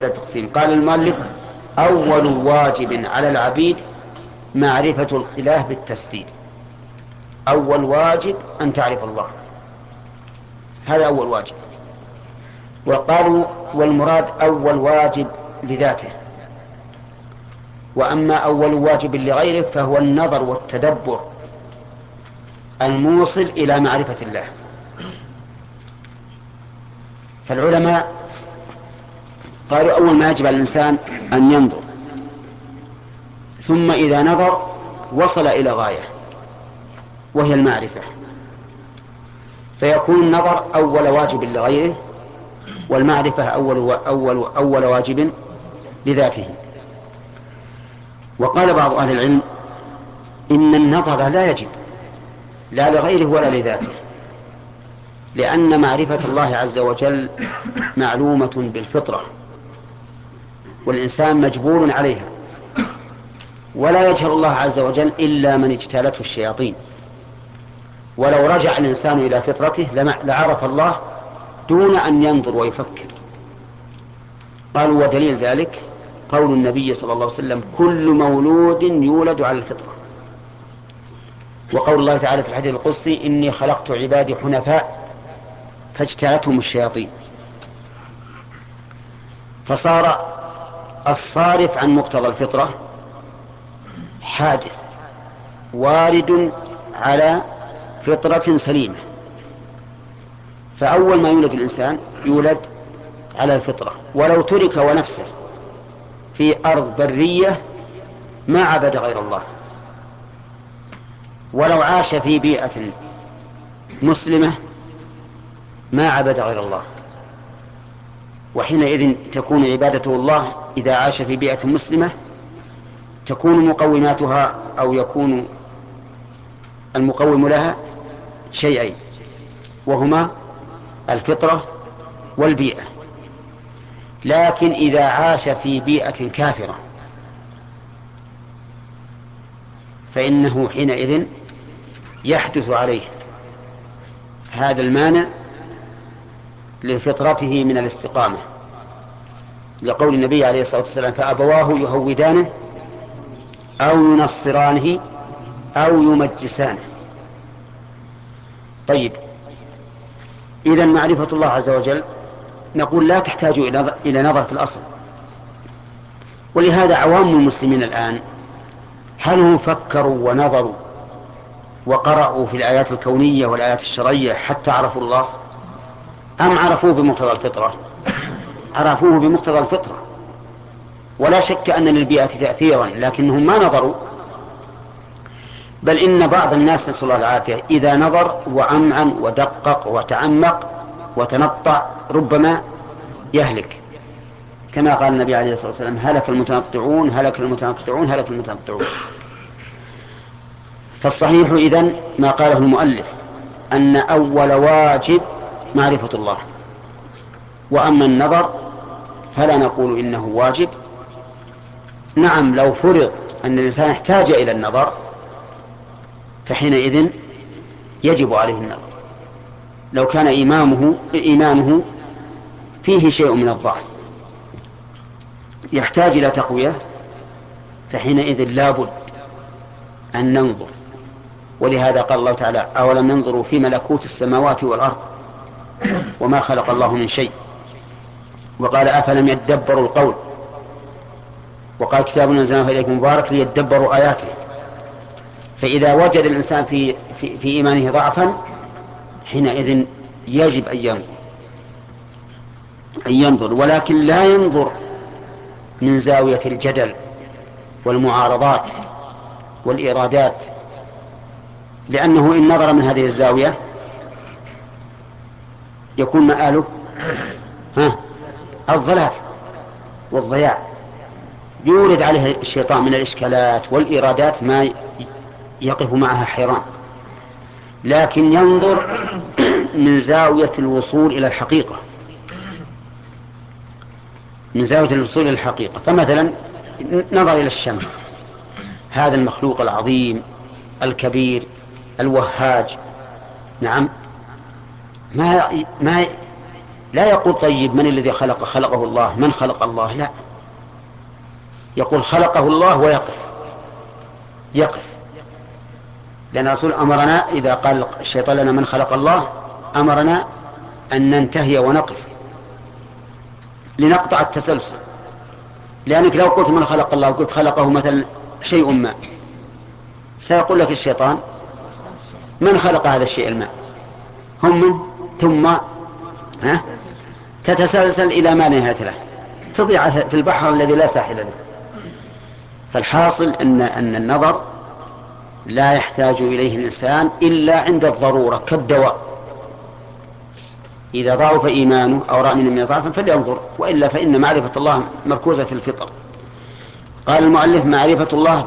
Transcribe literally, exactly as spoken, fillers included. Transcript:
التقسيم. قال المؤلف: أول واجب على العبيد معرفة الإله بالتسديد. أول واجب أن تعرف الله، هذا أول واجب. وقالوا والمراد أول واجب لذاته، وأما أول واجب لغيره فهو النظر والتدبر الموصل إلى معرفة الله. فالعلماء قالوا أول ما يجب على الإنسان أن ينظر، ثم إذا نظر وصل إلى غاية وهي المعرفة، فيكون النظر أول واجب لغيره، والمعرفة أول, أول, أول واجب لذاته. وقال بعض أهل العلم إن النظر لا يجب لا لغيره ولا لذاته، لأن معرفة الله عز وجل معلومة بالفطرة، والإنسان مجبول عليها، ولا يجهل الله عز وجل إلا من اجتالته الشياطين. ولو رجع الإنسان إلى فطرته لعرف الله دون أن ينظر ويفكر. قالوا ودليل ذلك قول النبي صلى الله عليه وسلم: كل مولود يولد على الفطرة. وقول الله تعالى في الحديث القدسي: إني خلقت عبادي حنفاء فاجتالتهم الشياطين. فصار الصارف عن مقتضى الفطرة حادث وارد على فطرة سليمة. فأول ما يولد الإنسان يولد على الفطرة، ولو ترك ونفسه في أرض برية ما عبد غير الله، ولو عاش في بيئة مسلمة ما عبد غير الله. وحينئذ تكون عبادته الله إذا عاش في بيئة مسلمة تكون مقوماتها أو يكون المقوم لها شيئين، وهما الفطرة والبيئة. لكن إذا عاش في بيئة كافرة فإنه حينئذ يحدث عليه هذا المانع لفطرته من الاستقامة، لقول النبي عليه الصلاة والسلام: فأبواه يهودانه أو ينصرانه أو يمجسانه. طيب، إذن معرفة الله عز وجل نقول لا تحتاج إلى نظر في الأصل. ولهذا عوام المسلمين الآن هل هم فكروا ونظروا وقرأوا في الآيات الكونية والآيات الشرعية حتى عرفوا الله، أم عرفوه بمقتضى الفطرة؟ عرفوه بمقتضى الفطرة، ولا شك أن للبيئة تأثيرا، لكنهم ما نظروا. بل إن بعض الناس نسأل الله العافية إذا نظر وأمعن ودقق وتعمق وتنطع ربما يهلك، كما قال النبي عليه الصلاة والسلام: هلك المتنطعون هلك المتنطعون هلك المتنطعون. فالصحيح إذن ما قاله المؤلف أن أول واجب معرفة الله، وأما النظر فلا نقول إنه واجب. نعم، لو فرض أن الإنسان احتاج إلى النظر فحينئذ يجب عليه النظر، لو كان إيمانه إيمانه فيه شيء من الضعف يحتاج إلى تقوية، فحينئذ لا بد أن ننظر. ولهذا قال الله تعالى: أولم ينظروا في ملكوت السماوات والأرض وما خلق الله من شيء. وقال: أفلم يدبروا القول. وقال: كتاب أنزلناه إليك مبارك ليدبروا آياته. فإذا وجد الإنسان في, في, في إيمانه ضعفا حينئذ يجب أن ينظر أن ينظر ولكن لا ينظر من زاوية الجدل والمعارضات والإيرادات، لأنه إن نظر من هذه الزاوية يكون مآله ها الضلال والضياع، يورد عليه الشيطان من الإشكالات والإيرادات ما يقف معها حيران. لكن ينظر من زاوية الوصول إلى الحقيقة، من زاوية الوصول إلى الحقيقة. فمثلا نظر إلى الشمس، هذا المخلوق العظيم الكبير الوهاج، نعم، ما ما لا يقول طيب من الذي خلق خلقه الله، من خلق الله، لا، يقول خلقه الله ويقف يقف لأن الرسول أمرنا إذا قال الشيطان لنا من خلق الله أمرنا أن ننتهي ونقف لنقطع التسلسل. لأنك لو قلت من خلق الله وقلت خلقه مثلا شيء ما، سيقول لك الشيطان من خلق هذا الشيء الماء، هم من ثم ها تتسلسل إلى ما نهاية له، تضيع في البحر الذي لا ساحل له. فالحاصل أن أن النظر لا يحتاج إليه الإنسان إلا عند الضرورة كالدواء، إذا ضعف إيمانه أو رأى من ضعف فلينظر، وإلا فإن معرفة الله مركوزة في الفطر. قال المؤلف معرفة الله